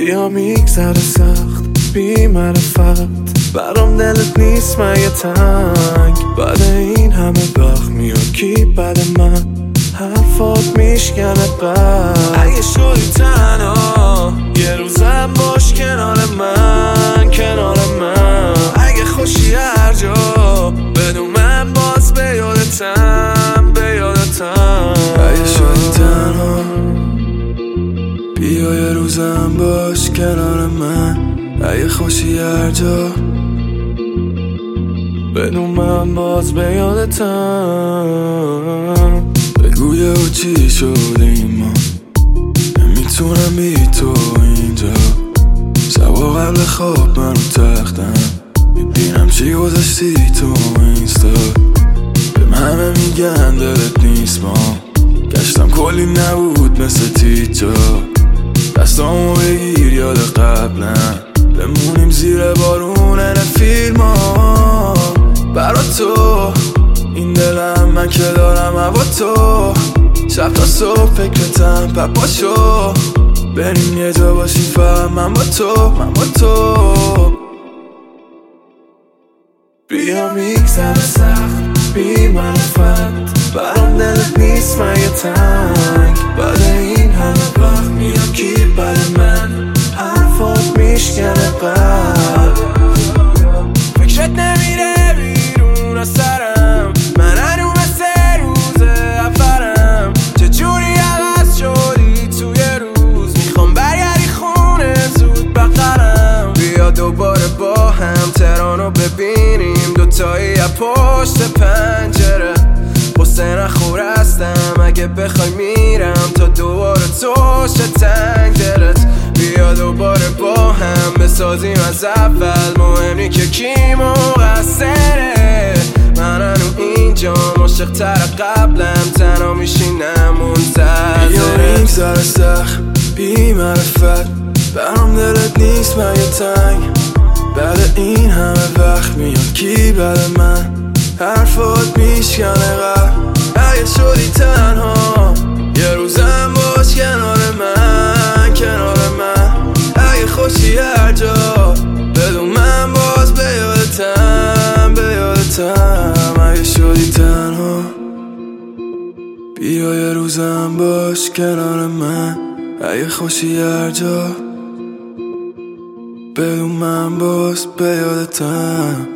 بیا میگذره سخت بی معرفت، برام دلت نیست مگه تنگ؟ بعد این همه وقت میاد کی بعد من؟ حرفات میشکنه قلب. اگه شدی تنها یه روزم باش کنار من، کنار من. اگه خوشی هر جا بدون من باز به یادتم، به یادتم. اگه شدی تنها بیا یه روزم باش کنار من. اگه خوشی هر جا بدون من باز به یادتم. بگو یه چی شدیم ما، نمیتونم بی تو اینجا. شبا قبل خواب من رو تختم میبینم چی گذاشتی تو اینستا. بهم همه میگن دلت نیست، ما گشتم کلی نبود مثل تیجا. دستامو بگیر یاد قبلم، بمونیم زیر بارون این فیلم ها. برا تو این دلم من که دارم هوا تو. شب تا صبح فکرتم پپاشو، بریم یه جا باشیم فهم من با تو، من با تو. بیا میگذره سخت بی معرفت، برام دلت نیست مگه تنگ؟ بعد این همه وقت میاد کی بعد من؟ حرفات میشکنه قلب. فکرت نمیره بیرون از سرم، من هنو مثل روز افرم. چجوری عوض شدی توی روز، میخوام برگردی خونه زود بقرم. بیا دوباره با هم تهرانو ببینیم، دوتایی از پشت پنجره. قصه نخور هستم اگه بخوای میرم تا دوباره توش تنگ دلت. بیا دوباره با هم بسازیم از اول، مهم نی که کی مقصره. من هنو اینجا عاشق تر قبلم، تنها میشینم منتظره. بیا میگذره سخت بی معرفت، برام دلت نیست مگه تنگ؟ بعد این همه وقت میاد کی بعد من؟ حرفات میشکنه قلب. اگه شدی تنها یه روزم باش کنار من، کنار من. اگه خوشی هر جا بدون من باز به یادتم، به یادتم. اگه شدی تنها بیا یه روزم باش کنار من. اگه خوشی هر جا بدون من باز به یادتم.